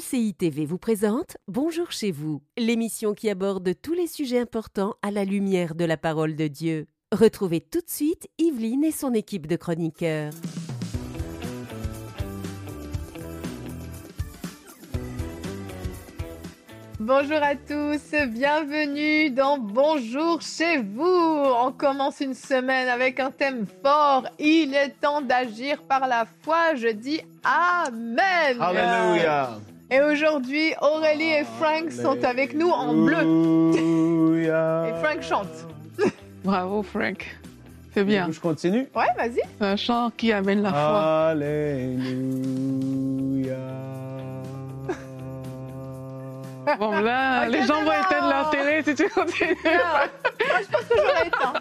MCI TV vous présente Bonjour chez vous, l'émission qui aborde tous les sujets importants à la lumière de la parole de Dieu. Retrouvez tout de suite Yveline et son équipe de chroniqueurs. Bonjour à tous, bienvenue dans Bonjour chez vous. On commence une semaine avec un thème fort. Il est temps d'agir par la foi. Je dis Amen. Alléluia. Et aujourd'hui, Aurélie et Frank sont avec nous en bleu. Et Frank chante. Bravo Frank, c'est bien. Je continue. Ouais, vas-y. C'est un chant qui amène la foi. Alléluia. Bon là, les gens vont éteindre leur télé si tu continues. Moi, je pense que j'aurais éteint.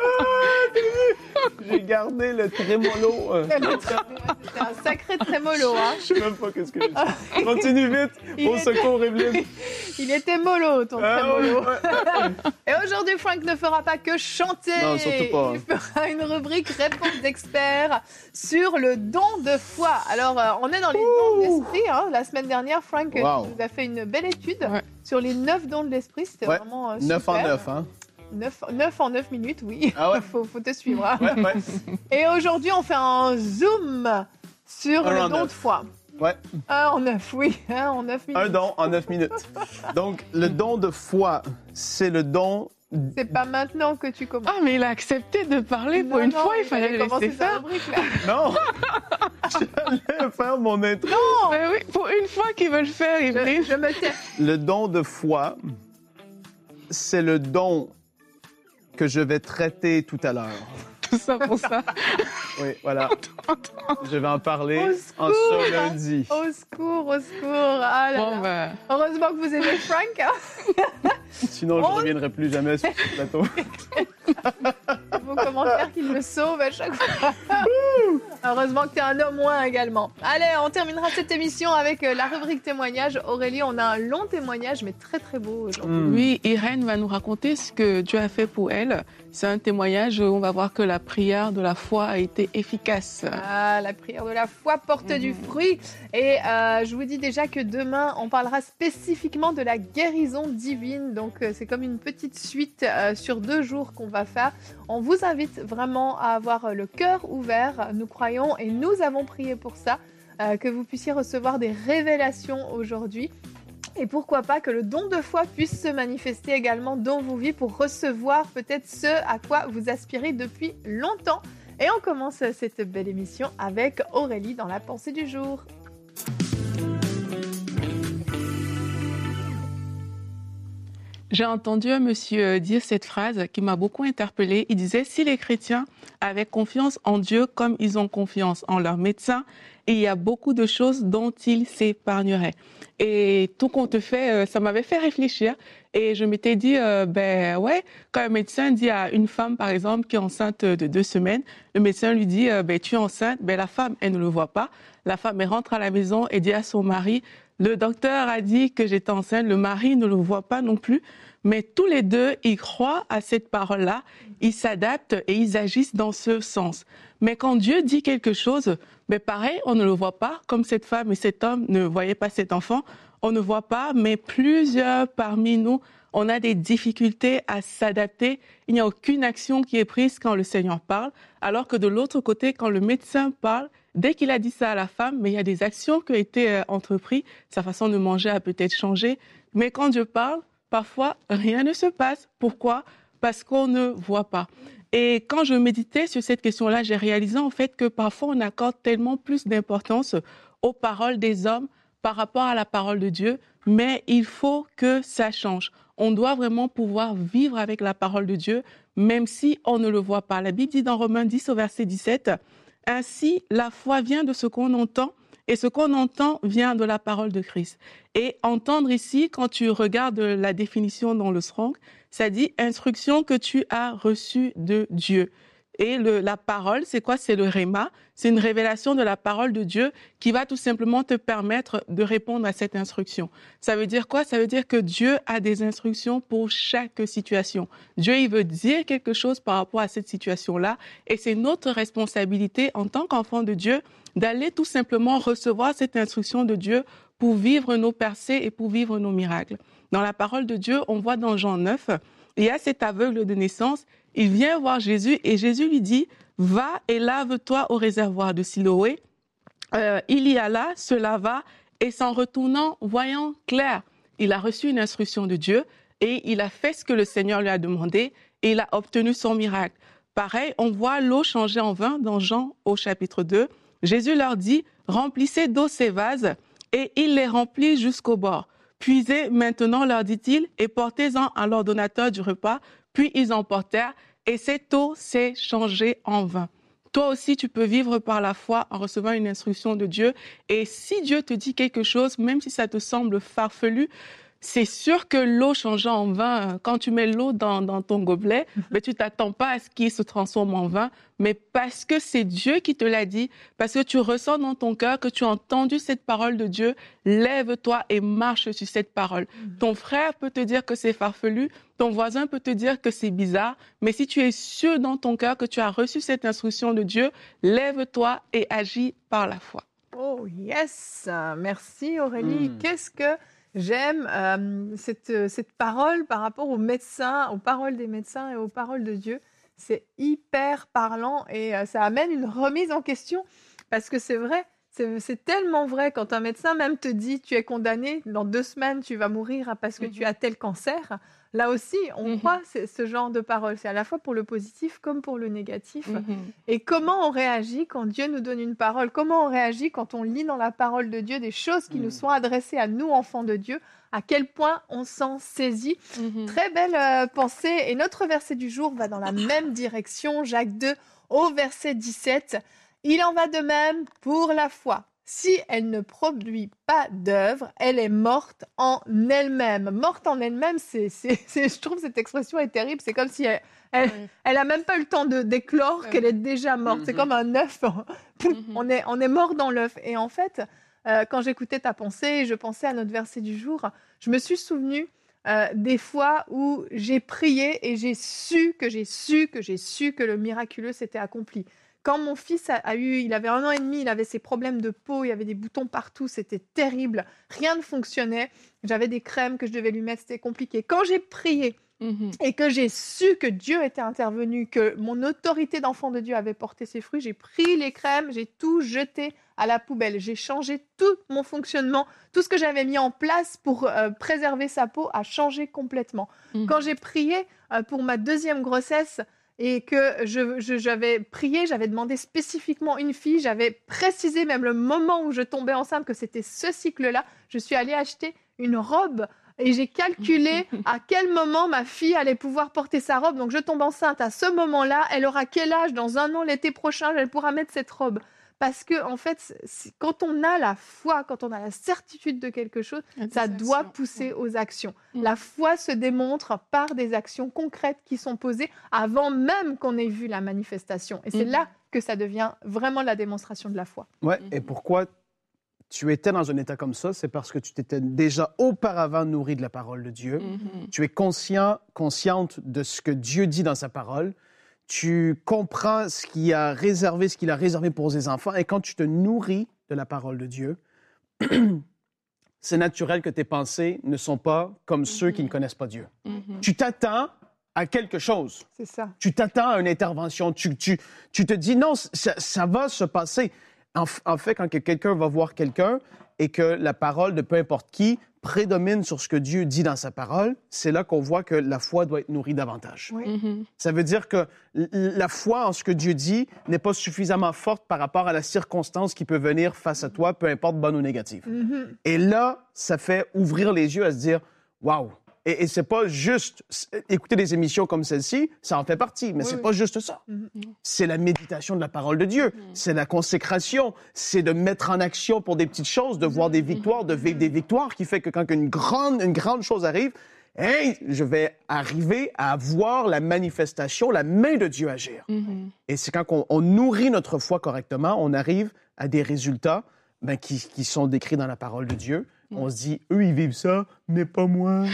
J'ai gardé le trémolo. C'est un sacré trémolo, hein. Je sais même pas qu'est-ce que j'ai dit. Continue vite. Au secours, Evelyne. Il était mollo, ton trémolo. Et aujourd'hui, Frank ne fera pas que chanter. Non, surtout pas. Il fera une rubrique réponse d'experts sur le don de foi. Alors, on est dans les dons de l'esprit. Hein. La semaine dernière, Frank nous a fait une belle étude sur les 9 dons de l'esprit. C'était vraiment super. 9 en 9, hein. 9 en 9 minutes, oui. Ah ouais. faut te suivre. Hein. Ouais. Et aujourd'hui, on fait un zoom sur le don de foi. Ouais. 1 en 9, oui. 1 en 9 minutes. Un don en 9 minutes. Donc, le don de foi, c'est le don... C'est pas maintenant que tu commences. Ah, mais il a accepté de parler pour une fois, il fallait le laisser faire. Non. J'allais faire mon intro. Non. Mais oui, pour une fois qu'ils veulent faire, Yveline. Je me tais. Le don de foi, c'est le don que je vais traiter tout à l'heure. Tout ça pour ça. Oui, voilà. Je vais en parler Au en secours, ce lundi. Au secours, au secours. Ah là Bon, là. ben, Heureusement que vous aimez Frank. Hein. Sinon, je ne reviendrai plus jamais sur ce plateau. Vos commentaires qui me sauvent à chaque fois. Heureusement que tu es un homme moins également. Allez, on terminera cette émission avec la rubrique témoignage. Aurélie, on a un long témoignage, mais très très beau aujourd'hui. oui, Irène va nous raconter ce que Dieu a fait pour elle. C'est un témoignage où on va voir que la prière de la foi a été efficace. Ah, la prière de la foi porte du fruit. Et je vous dis déjà que demain, on parlera spécifiquement de la guérison divine. Donc, c'est comme une petite suite sur 2 jours qu'on va faire. On vous invite vraiment à avoir le cœur ouvert. Nous croyons et nous avons prié pour ça, que vous puissiez recevoir des révélations aujourd'hui. Et pourquoi pas que le don de foi puisse se manifester également dans vos vies pour recevoir peut-être ce à quoi vous aspirez depuis longtemps. Et on commence cette belle émission avec Aurélie dans la pensée du jour. J'ai entendu un monsieur dire cette phrase qui m'a beaucoup interpellée. Il disait, si les chrétiens avaient confiance en Dieu comme ils ont confiance en leurs médecins, il y a beaucoup de choses dont ils s'épargneraient. Et tout compte fait, ça m'avait fait réfléchir. Et je m'étais dit, quand un médecin dit à une femme, par exemple, qui est enceinte de 2 semaines, le médecin lui dit, tu es enceinte, la femme, elle ne le voit pas. La femme, elle rentre à la maison et dit à son mari, le docteur a dit que j'étais enceinte, le mari ne le voit pas non plus. Mais tous les deux, ils croient à cette parole-là, ils s'adaptent et ils agissent dans ce sens. Mais quand Dieu dit quelque chose, pareil, on ne le voit pas, comme cette femme et cet homme ne voyaient pas cet enfant, on ne voit pas, mais plusieurs parmi nous, on a des difficultés à s'adapter. Il n'y a aucune action qui est prise quand le Seigneur parle, alors que de l'autre côté, quand le médecin parle, dès qu'il a dit ça à la femme, il y a des actions qui ont été entreprises, sa façon de manger a peut-être changé, mais quand Dieu parle, parfois, rien ne se passe. Pourquoi ? Parce qu'on ne voit pas. Et quand je méditais sur cette question-là, j'ai réalisé en fait que parfois on accorde tellement plus d'importance aux paroles des hommes par rapport à la parole de Dieu, mais il faut que ça change. On doit vraiment pouvoir vivre avec la parole de Dieu, même si on ne le voit pas. La Bible dit dans Romains 10 au verset 17, « Ainsi, la foi vient de ce qu'on entend, et ce qu'on entend vient de la parole de Christ. » Et entendre ici, quand tu regardes la définition dans le Strong, ça dit « instruction que tu as reçue de Dieu ». Et la parole, c'est quoi ? C'est le réma. C'est une révélation de la parole de Dieu qui va tout simplement te permettre de répondre à cette instruction. Ça veut dire quoi ? Ça veut dire que Dieu a des instructions pour chaque situation. Dieu, il veut dire quelque chose par rapport à cette situation-là. Et c'est notre responsabilité en tant qu'enfant de Dieu d'aller tout simplement recevoir cette instruction de Dieu pour vivre nos percées et pour vivre nos miracles. Dans la parole de Dieu, on voit dans Jean 9, il y a cet aveugle de naissance, il vient voir Jésus et Jésus lui dit « Va et lave-toi au réservoir de Siloé ». Il y alla, se lava et s'en retournant, voyant clair, il a reçu une instruction de Dieu et il a fait ce que le Seigneur lui a demandé et il a obtenu son miracle. Pareil, on voit l'eau changer en vin dans Jean au chapitre 2. Jésus leur dit « Remplissez d'eau ces vases » et il les remplit jusqu'au bord. « Puisez maintenant, leur dit-il, et portez-en à l'ordonnateur du repas. » Puis ils en portèrent et cette eau s'est changée en vin. Toi aussi, tu peux vivre par la foi en recevant une instruction de Dieu. Et si Dieu te dit quelque chose, même si ça te semble farfelu, c'est sûr que l'eau changeant en vin, quand tu mets l'eau dans ton gobelet, mais tu t'attends pas à ce qu'il se transforme en vin, mais parce que c'est Dieu qui te l'a dit, parce que tu ressens dans ton cœur que tu as entendu cette parole de Dieu, lève-toi et marche sur cette parole. Ton frère peut te dire que c'est farfelu, ton voisin peut te dire que c'est bizarre, mais si tu es sûr dans ton cœur que tu as reçu cette instruction de Dieu, lève-toi et agis par la foi. Oh yes, merci Aurélie. Qu'est-ce que j'aime cette parole par rapport aux médecins, aux paroles des médecins et aux paroles de Dieu. C'est hyper parlant et ça amène une remise en question parce que c'est vrai, c'est tellement vrai quand un médecin même te dit tu es condamné, dans 2 semaines tu vas mourir parce que tu as tel cancer. Là aussi, on croit ce genre de paroles. C'est à la fois pour le positif comme pour le négatif. Et comment on réagit quand Dieu nous donne une parole? Comment on réagit quand on lit dans la parole de Dieu des choses qui nous sont adressées à nous, enfants de Dieu? À quel point on s'en saisit? Très belle pensée. Et notre verset du jour va dans la même direction. Jacques 2, au verset 17. Il en va de même pour la foi. Si elle ne produit pas d'œuvre, elle est morte en elle-même. Morte en elle-même, je trouve cette expression est terrible. C'est comme si elle a même pas eu le temps d'éclore qu'elle est déjà morte. C'est comme un œuf. On est mort dans l'œuf. Et en fait, quand j'écoutais ta pensée et je pensais à notre verset du jour, je me suis souvenue des fois où j'ai prié et j'ai su que le miraculeux s'était accompli. Quand mon fils il avait 1 an et demi, il avait ses problèmes de peau, il y avait des boutons partout, c'était terrible, rien ne fonctionnait. J'avais des crèmes que je devais lui mettre, c'était compliqué. Quand j'ai prié et que j'ai su que Dieu était intervenu, que mon autorité d'enfant de Dieu avait porté ses fruits, j'ai pris les crèmes, j'ai tout jeté à la poubelle. J'ai changé tout mon fonctionnement, tout ce que j'avais mis en place pour préserver sa peau a changé complètement. Quand j'ai prié pour ma 2e grossesse, et que j'avais prié, j'avais demandé spécifiquement une fille, j'avais précisé même le moment où je tombais enceinte que c'était ce cycle-là. Je suis allée acheter une robe et j'ai calculé à quel moment ma fille allait pouvoir porter sa robe. Donc je tombe enceinte à ce moment-là, elle aura quel âge? Dans 1 an, l'été prochain, elle pourra mettre cette robe. Parce que, en fait, quand on a la foi, quand on a la certitude de quelque chose, ça doit pousser aux actions. La foi se démontre par des actions concrètes qui sont posées avant même qu'on ait vu la manifestation. Et c'est là que ça devient vraiment la démonstration de la foi. Ouais, et pourquoi tu étais dans un état comme ça? C'est parce que tu t'étais déjà auparavant nourri de la parole de Dieu. Tu es consciente de ce que Dieu dit dans sa parole. Tu comprends ce qu'il a réservé pour ses enfants. Et quand tu te nourris de la parole de Dieu, c'est naturel que tes pensées ne sont pas comme ceux qui ne connaissent pas Dieu. Tu t'attends à quelque chose. C'est ça. Tu t'attends à une intervention. Tu te dis, non, ça va se passer. En fait, quand quelqu'un va voir quelqu'un et que la parole de peu importe qui prédomine sur ce que Dieu dit dans sa parole, c'est là qu'on voit que la foi doit être nourrie davantage. Ça veut dire que la foi en ce que Dieu dit n'est pas suffisamment forte par rapport à la circonstance qui peut venir face à toi, peu importe bonne ou négative. Et là, ça fait ouvrir les yeux à se dire « Wow ». Et c'est pas juste écouter des émissions comme celle-ci, ça en fait partie, mais c'est pas juste ça. C'est la méditation de la parole de Dieu, c'est la consécration, c'est de mettre en action pour des petites choses, de voir des victoires, de vivre des victoires, qui fait que quand une grande chose arrive, hey, je vais arriver à voir la manifestation, la main de Dieu agir. Et c'est quand on nourrit notre foi correctement, on arrive à des résultats qui sont décrits dans la parole de Dieu. On se dit, eux, ils vivent ça, mais pas moi.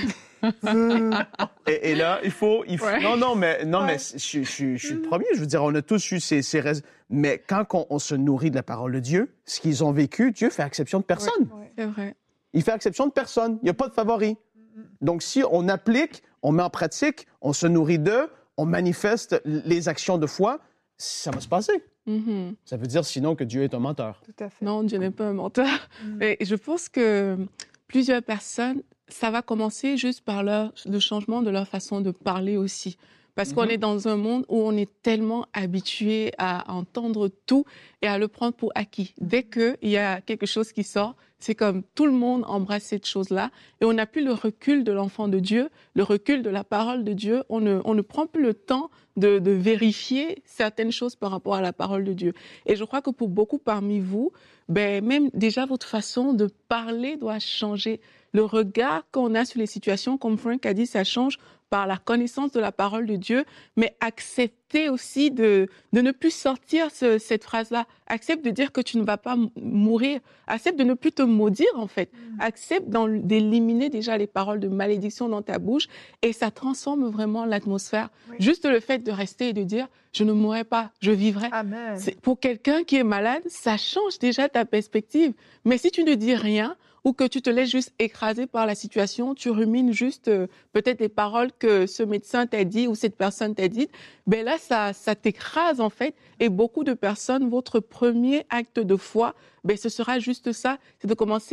Et là, il faut... Ouais. Non, mais je suis le premier. Je veux dire, on a tous eu ces mais quand on se nourrit de la parole de Dieu, ce qu'ils ont vécu, Dieu fait exception de personne. C'est vrai. Il fait exception de personne. Il n'y a pas de favori. Donc, si on applique, on met en pratique, on se nourrit d'eux, on manifeste les actions de foi, ça va se passer. Ça veut dire sinon que Dieu est un menteur. Tout à fait. Non, Dieu n'est pas un menteur. Et je pense que plusieurs personnes, ça va commencer juste par le changement de leur façon de parler aussi. Parce qu'on est dans un monde où on est tellement habitué à entendre tout et à le prendre pour acquis. Dès qu'il y a quelque chose qui sort, c'est comme tout le monde embrasse cette chose-là et on n'a plus le recul de l'enfant de Dieu, le recul de la parole de Dieu. On ne prend plus le temps de vérifier certaines choses par rapport à la parole de Dieu. Et je crois que pour beaucoup parmi vous, même déjà votre façon de parler doit changer. Le regard qu'on a sur les situations, comme Frank a dit, ça change par la connaissance de la parole de Dieu, mais accepter aussi de ne plus sortir cette phrase-là. Accepte de dire que tu ne vas pas mourir. Accepte de ne plus te maudire, en fait. Accepte d'éliminer déjà les paroles de malédiction dans ta bouche et ça transforme vraiment l'atmosphère. Oui. Juste le fait de rester et de dire « je ne mourrai pas, je vivrai ». Pour quelqu'un qui est malade, ça change déjà ta perspective. Mais si tu ne dis rien, ou que tu te laisses juste écraser par la situation, tu rumines juste peut-être les paroles que ce médecin t'a dit ou cette personne t'a dit, là, ça t'écrase en fait. Et beaucoup de personnes, votre premier acte de foi, ce sera juste ça, c'est de commencer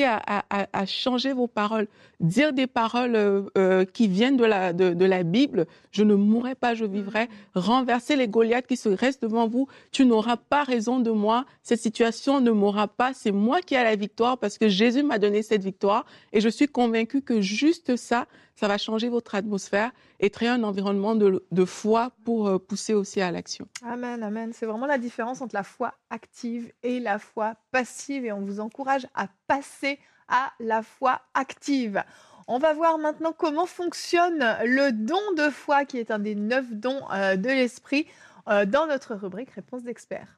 à changer vos paroles. Dire des paroles qui viennent de la Bible, je ne mourrai pas, je vivrai. Renverser les Goliaths qui se restent devant vous, tu n'auras pas raison de moi, cette situation ne m'aura pas, c'est moi qui ai la victoire parce que Jésus m'a donné cette victoire et je suis convaincue que juste ça va changer votre atmosphère et créer un environnement de foi pour pousser aussi à l'action. Amen, amen. C'est vraiment la différence entre la foi active et la foi passive et on vous encourage à passer à la foi active. On va voir maintenant comment fonctionne le don de foi qui est un des 9 dons de l'esprit dans notre rubrique Réponse d'experts.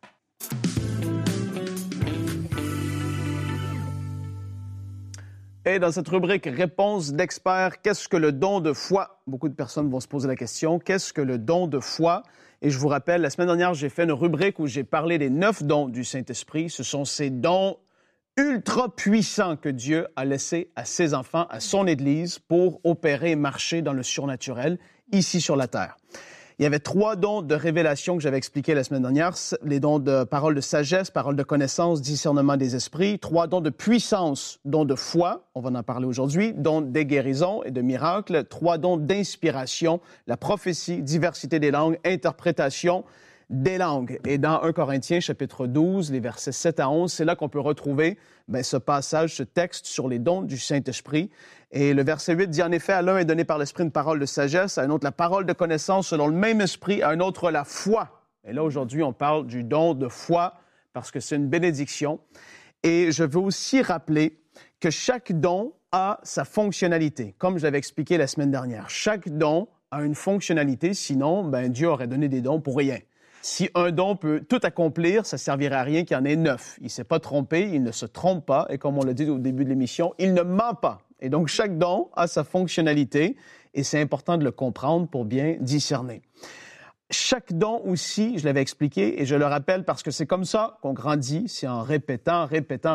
Et dans cette rubrique Réponse d'experts, qu'est-ce que le don de foi? Beaucoup de personnes vont se poser la question, qu'est-ce que le don de foi? Et je vous rappelle, la semaine dernière, j'ai fait une rubrique où j'ai parlé des 9 dons du Saint-Esprit. Ce sont ces dons ultra puissants que Dieu a laissés à ses enfants, à son Église, pour opérer et marcher dans le surnaturel, ici sur la terre. Il y avait 3 dons de révélation que j'avais expliqués la semaine dernière. Les dons de parole de sagesse, parole de connaissance, discernement des esprits. 3 dons de puissance, dons de foi, on va en parler aujourd'hui. Dons des guérisons et de miracles. 3 dons d'inspiration, la prophétie, diversité des langues, interprétation des langues. Et dans 1 Corinthiens, chapitre 12, les versets 7 à 11, c'est là qu'on peut retrouver ce passage, ce texte sur les dons du Saint-Esprit. Et le verset 8 dit, en effet, à l'un est donné par l'Esprit une parole de sagesse, à un autre la parole de connaissance selon le même Esprit, à un autre la foi. Et là, aujourd'hui, on parle du don de foi parce que c'est une bénédiction. Et je veux aussi rappeler que chaque don a sa fonctionnalité, comme je l'avais expliqué la semaine dernière. Chaque don a une fonctionnalité, sinon, Dieu aurait donné des dons pour rien. Si un don peut tout accomplir, ça ne servirait à rien qu'il y en ait 9. Il ne s'est pas trompé, il ne se trompe pas, et comme on l'a dit au début de l'émission, il ne ment pas. Et donc, chaque don a sa fonctionnalité, et c'est important de le comprendre pour bien discerner. Chaque don aussi, je l'avais expliqué, et je le rappelle parce que c'est comme ça qu'on grandit, c'est en répétant,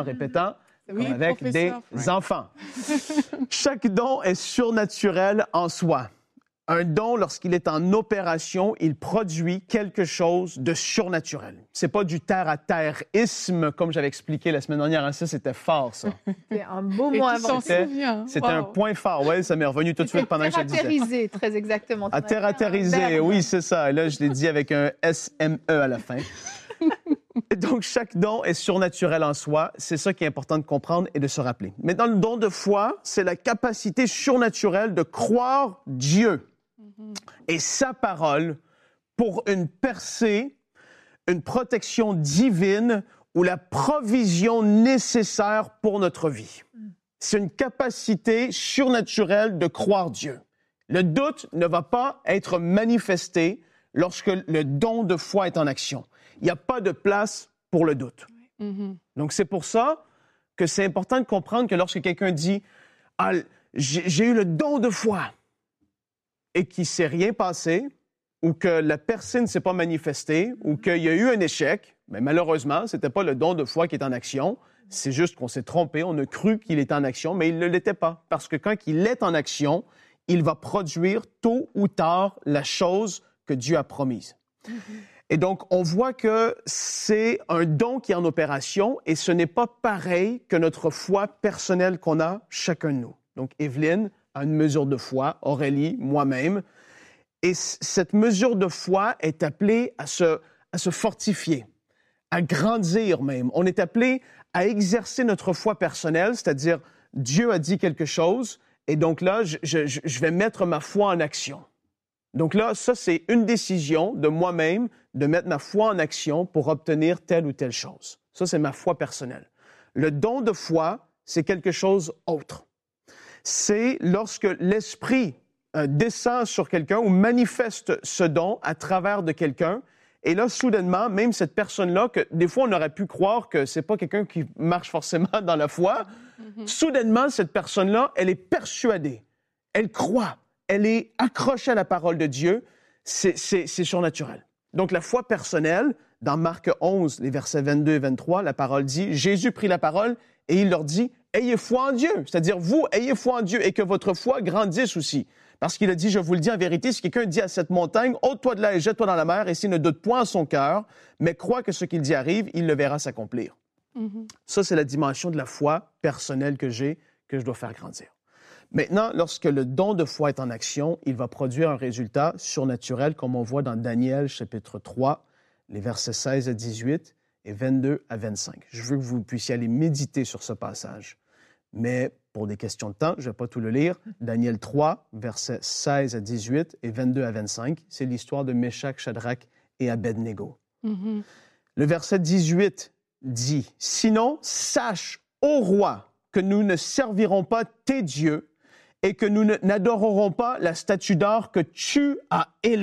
oui, avec des enfants. Chaque don est surnaturel en soi. Un don, lorsqu'il est en opération, il produit quelque chose de surnaturel. C'est pas du terre-à-terre-isme, comme j'avais expliqué la semaine dernière. Ça, c'était fort, ça. C'est un beau mot inventé. C'était un point fort. Oui, ça m'est revenu tout de suite pendant que je le disais. Terre-à-terriser, très exactement. À terre-à-terriser, oui, c'est ça. Et là, je l'ai dit avec un S-M-E à la fin. Et donc, chaque don est surnaturel en soi. C'est ça qui est important de comprendre et de se rappeler. Maintenant, le don de foi, c'est la capacité surnaturelle de croire Dieu et sa parole pour une percée, une protection divine ou la provision nécessaire pour notre vie. C'est une capacité surnaturelle de croire Dieu. Le doute ne va pas être manifesté lorsque le don de foi est en action. Il n'y a pas de place pour le doute. Donc, c'est pour ça que c'est important de comprendre que lorsque quelqu'un dit « Ah, j'ai eu le don de foi » et qu'il ne s'est rien passé, ou que la personne ne s'est pas manifestée, ou qu'il y a eu un échec, mais malheureusement, ce n'était pas le don de foi qui est en action, C'est juste qu'on s'est trompé, on a cru qu'il était en action, mais il ne l'était pas. Parce que quand il est en action, il va produire tôt ou tard la chose que Dieu a promise. Et donc, on voit que c'est un don qui est en opération et ce n'est pas pareil que notre foi personnelle qu'on a chacun de nous. Donc, Evelyne a une mesure de foi, Aurélie, moi-même. Et cette mesure de foi est appelée à se fortifier, à grandir même. On est appelé à exercer notre foi personnelle, c'est-à-dire Dieu a dit quelque chose et donc là, je vais mettre ma foi en action. Donc là, ça, c'est une décision de moi-même de mettre ma foi en action pour obtenir telle ou telle chose. Ça, c'est ma foi personnelle. Le don de foi, c'est quelque chose autre. C'est lorsque l'Esprit descend sur quelqu'un ou manifeste ce don à travers de quelqu'un. Et là, soudainement, même cette personne-là, que des fois, on aurait pu croire que c'est pas quelqu'un qui marche forcément dans la foi, soudainement, cette personne-là, elle est persuadée, elle croit, elle est accrochée à la parole de Dieu, c'est surnaturel. Donc, la foi personnelle, dans Marc 11, les versets 22 et 23, la parole dit, Jésus prit la parole et il leur dit, ayez foi en Dieu. C'est-à-dire, vous, ayez foi en Dieu et que votre foi grandisse aussi. Parce qu'il a dit, je vous le dis en vérité, si quelqu'un dit à cette montagne, ôte-toi de là et jette-toi dans la mer, et s'il ne doute point en son cœur, mais croit que ce qu'il dit arrive, il le verra s'accomplir. Ça, c'est la dimension de la foi personnelle que j'ai, que je dois faire grandir. Maintenant, lorsque le don de foi est en action, il va produire un résultat surnaturel, comme on voit dans Daniel, chapitre 3, les versets 16 à 18 et 22 à 25. Je veux que vous puissiez aller méditer sur ce passage. Mais pour des questions de temps, je ne vais pas tout le lire. Daniel 3, versets 16 à 18 et 22 à 25, c'est l'histoire de Méshach, Shadrach et Abednego. Le verset 18 dit, « Sinon, sache, ô roi, que nous ne servirons pas tes dieux et que nous n'adorerons pas la statue d'or que tu as élevée. »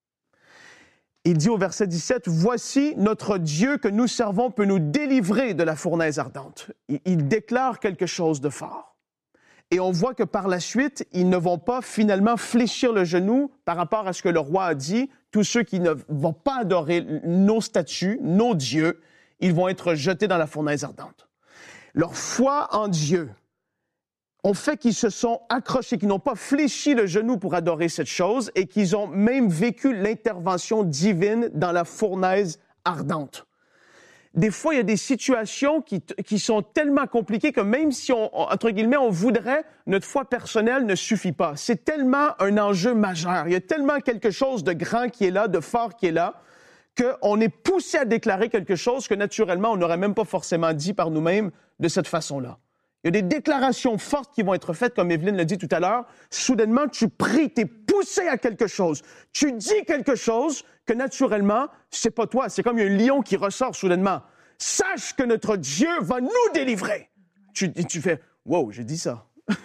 Il dit au verset 17, « Voici notre Dieu que nous servons peut nous délivrer de la fournaise ardente. » Il déclare quelque chose de fort. Et on voit que par la suite, ils ne vont pas finalement fléchir le genou par rapport à ce que le roi a dit. Tous ceux qui ne vont pas adorer nos statues, nos dieux, ils vont être jetés dans la fournaise ardente. Leur foi en Dieu ont fait qu'ils se sont accrochés, qu'ils n'ont pas fléchi le genou pour adorer cette chose et qu'ils ont même vécu l'intervention divine dans la fournaise ardente. Des fois, il y a des situations qui sont tellement compliquées que même si, entre guillemets, on voudrait, notre foi personnelle ne suffit pas. C'est tellement un enjeu majeur. Il y a tellement quelque chose de grand qui est là, de fort qui est là, qu'on est poussé à déclarer quelque chose que, naturellement, on n'aurait même pas forcément dit par nous-mêmes de cette façon-là. Il y a des déclarations fortes qui vont être faites, comme Evelyne l'a dit tout à l'heure. Soudainement, tu pries, tu es poussé à quelque chose. Tu dis quelque chose que, naturellement, c'est pas toi. C'est comme un lion qui ressort soudainement. Sache que notre Dieu va nous délivrer. Tu fais, wow, j'ai dit ça.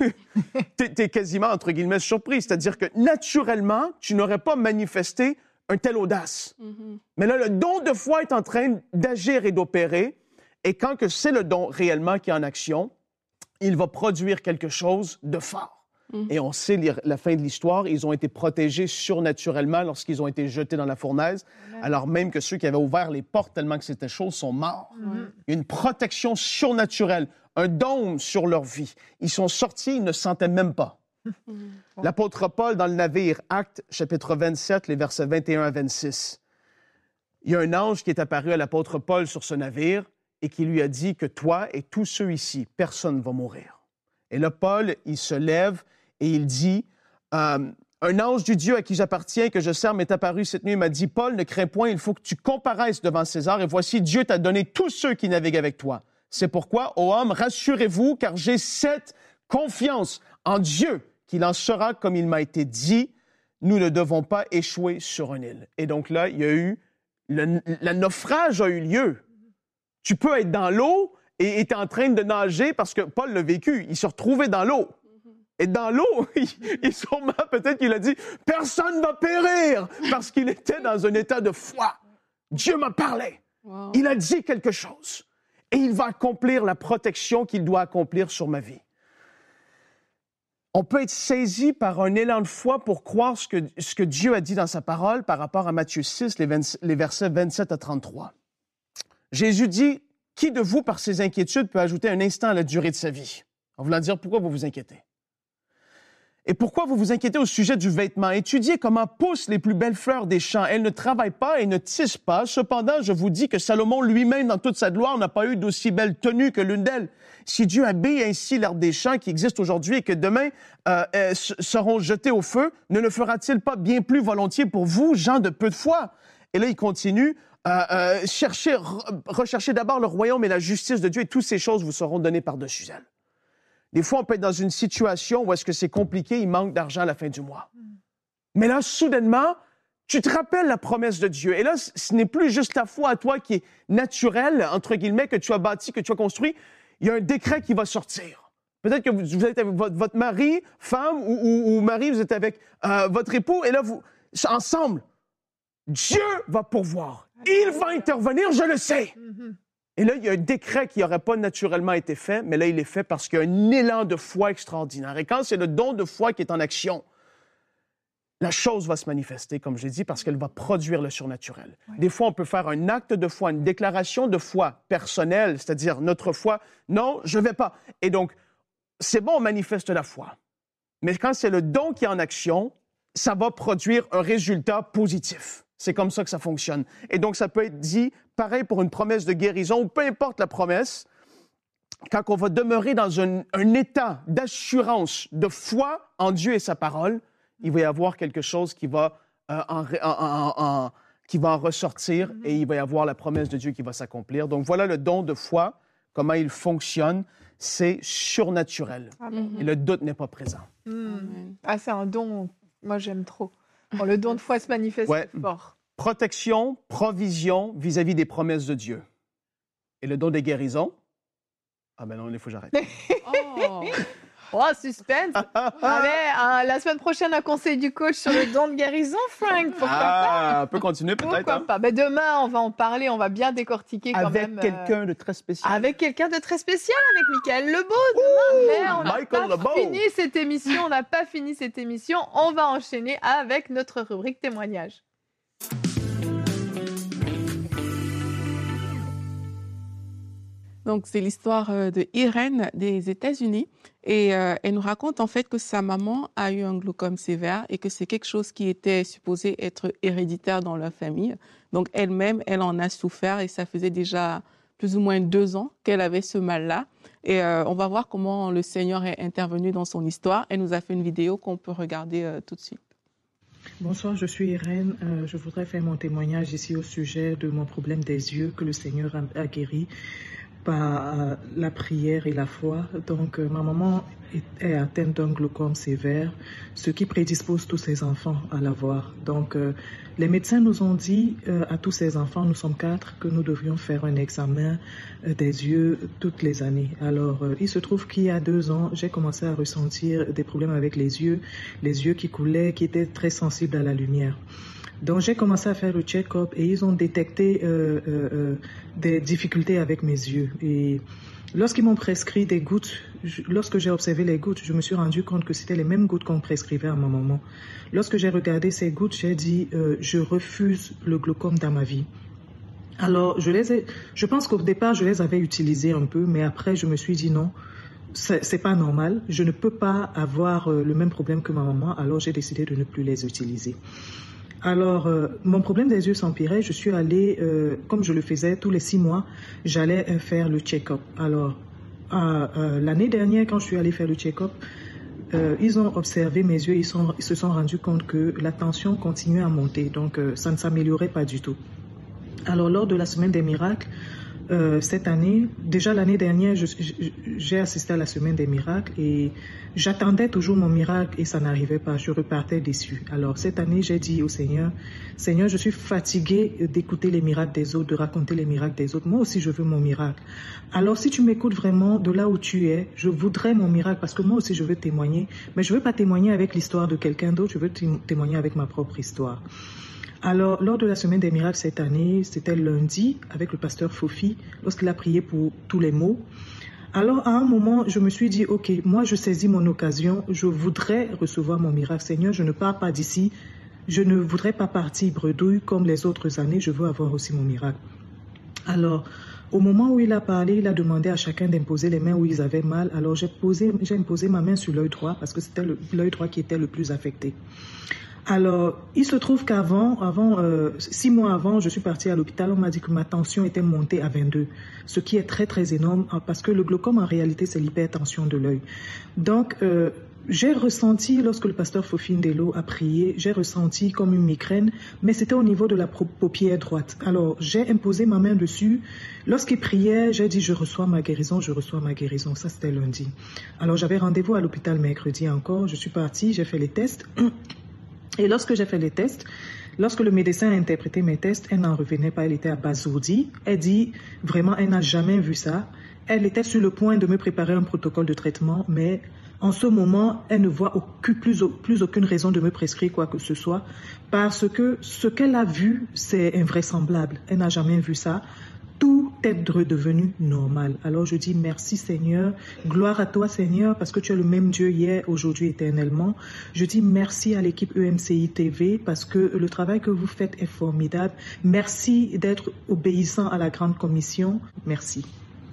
T'es quasiment, entre guillemets, surpris. C'est-à-dire que, naturellement, tu n'aurais pas manifesté un tel audace. Mais là, le don de foi est en train d'agir et d'opérer. Et quand que c'est le don réellement qui est en action, il va produire quelque chose de fort. Et on sait la fin de l'histoire, ils ont été protégés surnaturellement lorsqu'ils ont été jetés dans la fournaise, alors même que ceux qui avaient ouvert les portes tellement que c'était chaud sont morts. Il y a une protection surnaturelle, un dôme sur leur vie. Ils sont sortis, ils ne sentaient même pas. L'apôtre Paul, dans le navire, Actes, chapitre 27, les versets 21 à 26, il y a un ange qui est apparu à l'apôtre Paul sur ce navire et qui lui a dit que toi et tous ceux ici, personne ne va mourir. Et là, Paul, il se lève et il dit, un ange du Dieu à qui j'appartiens, que je sers, m'est apparu cette nuit et m'a dit, Paul, ne crains point, il faut que tu comparaisses devant César, et voici, Dieu t'a donné tous ceux qui naviguent avec toi. C'est pourquoi, ô homme, rassurez-vous, car j'ai cette confiance en Dieu, qu'il en sera comme il m'a été dit, nous ne devons pas échouer sur une île. Et donc là, il y a eu, le naufrage a eu lieu. Tu peux être dans l'eau et être en train de nager parce que Paul l'a vécu. Il s'est retrouvé dans l'eau. Et dans l'eau, sûrement, peut-être qu'il a dit « Personne ne va périr » parce qu'il était dans un état de foi. Dieu m'a parlé. Wow. Il a dit quelque chose. Et il va accomplir la protection qu'il doit accomplir sur ma vie. On peut être saisi par un élan de foi pour croire ce que Dieu a dit dans sa parole par rapport à Matthieu 6, les versets 27 à 33. Jésus dit, Qui de vous, par ses inquiétudes, peut ajouter un instant à la durée de sa vie? En voulant dire pourquoi vous vous inquiétez. Et pourquoi vous vous inquiétez au sujet du vêtement? Étudiez comment poussent les plus belles fleurs des champs. Elles ne travaillent pas et ne tissent pas. Cependant, je vous dis que Salomon lui-même, dans toute sa gloire, n'a pas eu d'aussi belle tenue que l'une d'elles. Si Dieu habille ainsi l'herbe des champs qui existe aujourd'hui et que demain seront jetés au feu, ne le fera-t-il pas bien plus volontiers pour vous, gens de peu de foi? Et là, il continue. Recherchez d'abord le royaume et la justice de Dieu et toutes ces choses vous seront données par-dessus elles. Des fois, on peut être dans une situation où est-ce que c'est compliqué, il manque d'argent à la fin du mois. Mais là, soudainement, tu te rappelles la promesse de Dieu. Et là, ce n'est plus juste ta foi à toi qui est naturelle, entre guillemets, que tu as bâti, que tu as construit. Il y a un décret qui va sortir. Peut-être que vous êtes avec votre mari, femme, ou mari, vous êtes avec votre époux, et là, vous, ensemble, Dieu va pourvoir. Il va intervenir, je le sais. Et là, il y a un décret qui n'aurait pas naturellement été fait, mais là, il est fait parce qu'il y a un élan de foi extraordinaire. Et quand c'est le don de foi qui est en action, la chose va se manifester, comme je l'ai dit, parce qu'elle va produire le surnaturel. Oui. Des fois, on peut faire un acte de foi, une déclaration de foi personnelle, c'est-à-dire notre foi, non, je ne vais pas. Et donc, c'est bon, on manifeste la foi. Mais quand c'est le don qui est en action, ça va produire un résultat positif. C'est comme ça que ça fonctionne. Et donc, ça peut être dit, pareil pour une promesse de guérison, ou peu importe la promesse, quand on va demeurer dans un état d'assurance, de foi en Dieu et sa parole, il va y avoir quelque chose qui va en ressortir et il va y avoir la promesse de Dieu qui va s'accomplir. Donc, voilà le don de foi, comment il fonctionne. C'est surnaturel. Amen. Et le doute n'est pas présent. Ah, c'est un don, moi j'aime trop. Bon, le don de foi se manifeste fort. Protection, provision vis-à-vis des promesses de Dieu. Et le don des guérisons? Ah ben non, il faut que j'arrête. Oh, suspense! Allez, la semaine prochaine, un conseil du coach sur le don de guérison, Frank. Pourquoi pas? On peut continuer peut-être. Pourquoi pas? Ben, demain, on va en parler, on va bien décortiquer quand même. Avec quelqu'un de très spécial. Avec quelqu'un de très spécial, avec Michael Lebeau demain. Mais on n'a pas fini cette émission, on n'a pas fini cette émission. On va enchaîner avec notre rubrique témoignage. Donc, c'est l'histoire de Irène des États-Unis. Et elle nous raconte en fait que sa maman a eu un glaucome sévère et que c'est quelque chose qui était supposé être héréditaire dans leur famille. Donc, elle-même, elle en a souffert et ça faisait déjà plus ou moins 2 ans qu'elle avait ce mal-là. Et on va voir comment le Seigneur est intervenu dans son histoire. Elle nous a fait une vidéo qu'on peut regarder tout de suite. Bonsoir, je suis Irène. Je voudrais faire mon témoignage ici au sujet de mon problème des yeux que le Seigneur a guéri par la prière et la foi. Donc, ma maman est atteinte d'un glaucome sévère, ce qui prédispose tous ses enfants à l'avoir. Donc, les médecins nous ont dit à tous ces enfants, nous sommes 4, que nous devrions faire un examen des yeux toutes les années. Alors, il se trouve qu'il y a 2 ans, j'ai commencé à ressentir des problèmes avec les yeux qui coulaient, qui étaient très sensibles à la lumière. Donc, j'ai commencé à faire le check-up et ils ont détecté des difficultés avec mes yeux. Et lorsqu'ils m'ont prescrit des gouttes, lorsque j'ai observé les gouttes, je me suis rendu compte que c'était les mêmes gouttes qu'on prescrivait à ma maman. Lorsque j'ai regardé ces gouttes, j'ai dit je refuse le glaucome dans ma vie. Alors, je pense qu'au départ, je les avais utilisées un peu, mais après, je me suis dit non. C'est pas normal, je ne peux pas avoir le même problème que ma maman, alors j'ai décidé de ne plus les utiliser. Alors, mon problème des yeux s'empirait. Je suis allée, comme je le faisais tous les 6 mois, j'allais faire le check-up. Alors, l'année dernière, quand je suis allée faire le check-up, ils ont observé mes yeux, ils se sont rendus compte que la tension continuait à monter, donc ça ne s'améliorait pas du tout. Alors, lors de la semaine des miracles, cette année, déjà l'année dernière, j'ai assisté à la semaine des miracles et j'attendais toujours mon miracle et ça n'arrivait pas. Je repartais déçue. Alors cette année, j'ai dit au Seigneur, Seigneur, je suis fatiguée d'écouter les miracles des autres, de raconter les miracles des autres. Moi aussi, je veux mon miracle. Alors si tu m'écoutes vraiment de là où tu es, je voudrais mon miracle parce que moi aussi, je veux témoigner. Mais je veux pas témoigner avec l'histoire de quelqu'un d'autre, je veux témoigner avec ma propre histoire. Alors, lors de la semaine des miracles cette année, c'était lundi avec le pasteur Fofi, lorsqu'il a prié pour tous les maux. Alors, à un moment, je me suis dit, OK, moi, je saisis mon occasion, je voudrais recevoir mon miracle. Seigneur, je ne pars pas d'ici, je ne voudrais pas partir bredouille comme les autres années, je veux avoir aussi mon miracle. Alors, Au moment où il a parlé, il a demandé à chacun d'imposer les mains où ils avaient mal. Alors j'ai imposé ma main sur l'œil droit parce que c'était l'œil droit qui était le plus affecté. Alors, il se trouve qu'avant, 6 mois avant, je suis partie à l'hôpital. On m'a dit que ma tension était montée à 22, ce qui est très très énorme parce que le glaucome en réalité c'est l'hypertension de l'œil. Donc, j'ai ressenti, lorsque le pasteur Fofine Delo a prié, j'ai ressenti comme une migraine, mais c'était au niveau de la paupière droite. Alors, j'ai imposé ma main dessus. Lorsqu'il priait, j'ai dit, je reçois ma guérison, je reçois ma guérison. Ça, c'était lundi. Alors, j'avais rendez-vous à l'hôpital mercredi encore. Je suis partie, j'ai fait les tests. Et lorsque j'ai fait les tests, lorsque le médecin a interprété mes tests, elle n'en revenait pas, elle était abasourdie. Elle dit, vraiment, elle n'a jamais vu ça. Elle était sur le point de me préparer un protocole de traitement, mais en ce moment, elle ne voit plus aucune raison de me prescrire quoi que ce soit, parce que ce qu'elle a vu, c'est invraisemblable. Elle n'a jamais vu ça. Tout est redevenu normal. Alors je dis merci Seigneur, gloire à toi Seigneur, parce que tu es le même Dieu hier, aujourd'hui, éternellement. Je dis merci à l'équipe EMCI TV, parce que le travail que vous faites est formidable. Merci d'être obéissant à la grande commission. Merci.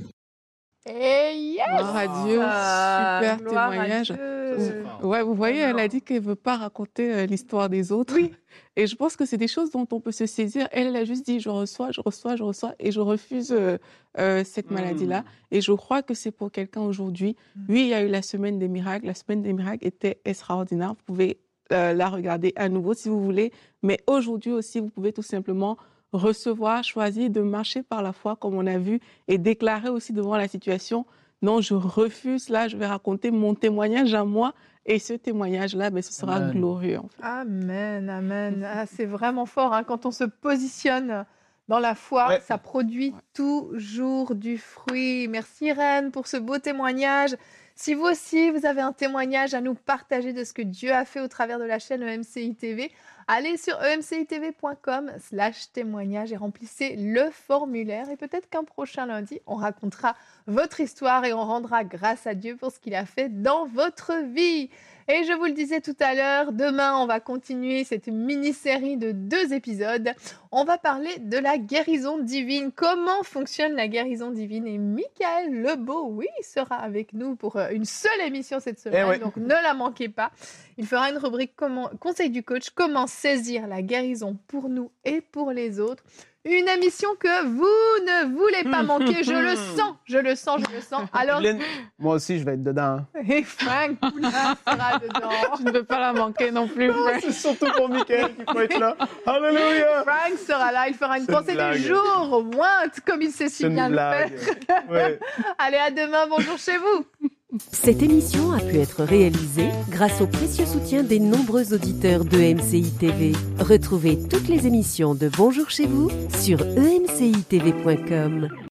Et yes! Gloire à Dieu, super témoignage. Ouais, vous voyez, elle a dit qu'elle ne veut pas raconter l'histoire des autres. Oui. Et je pense que c'est des choses dont on peut se saisir. Elle a juste dit, je reçois, et je refuse cette maladie-là. Et je crois que c'est pour quelqu'un aujourd'hui. Oui, il y a eu la semaine des miracles. La semaine des miracles était extraordinaire. Vous pouvez la regarder à nouveau si vous voulez. Mais aujourd'hui aussi, vous pouvez tout simplement recevoir, choisir de marcher par la foi, comme on a vu, et déclarer aussi devant la situation, non, je refuse, là, je vais raconter mon témoignage à moi, et ce témoignage-là, ce sera Amen. glorieux. En fait. Amen, amen. Ah, c'est vraiment fort, hein, quand on se positionne dans la foi, Ouais. ça produit toujours du fruit. Merci Irène pour ce beau témoignage. Si vous aussi, vous avez un témoignage à nous partager de ce que Dieu a fait au travers de la chaîne EMCI TV, allez sur emcitv.com/témoignage et remplissez le formulaire. Et peut-être qu'un prochain lundi, on racontera votre histoire et on rendra grâce à Dieu pour ce qu'il a fait dans votre vie. Et je vous le disais tout à l'heure, demain, on va continuer cette mini-série de 2 épisodes. On va parler de la guérison divine. Comment fonctionne la guérison divine? Et Michael Lebeau, oui, sera avec nous pour une seule émission cette semaine. oui. Donc, ne la manquez pas. Il fera une rubrique Conseil du coach, comment saisir la guérison pour nous et pour les autres. Une émission que vous ne voulez pas manquer. Je le sens. Alors, Evelyne, moi aussi, je vais être dedans. et Frank Poulin sera dedans. Je ne veux pas la manquer non plus. C'est surtout pour Michael qu'il faut être là. Alléluia! Frank sera là, il fera une C'est une pensée blague. du jour, au moins, comme il sait si C'est une bien le blague. faire. Ouais. Allez, à demain, bonjour chez vous. Cette émission a pu être réalisée grâce au précieux soutien des nombreux auditeurs de MCI TV. Retrouvez toutes les émissions de Bonjour chez vous sur emcitv.com.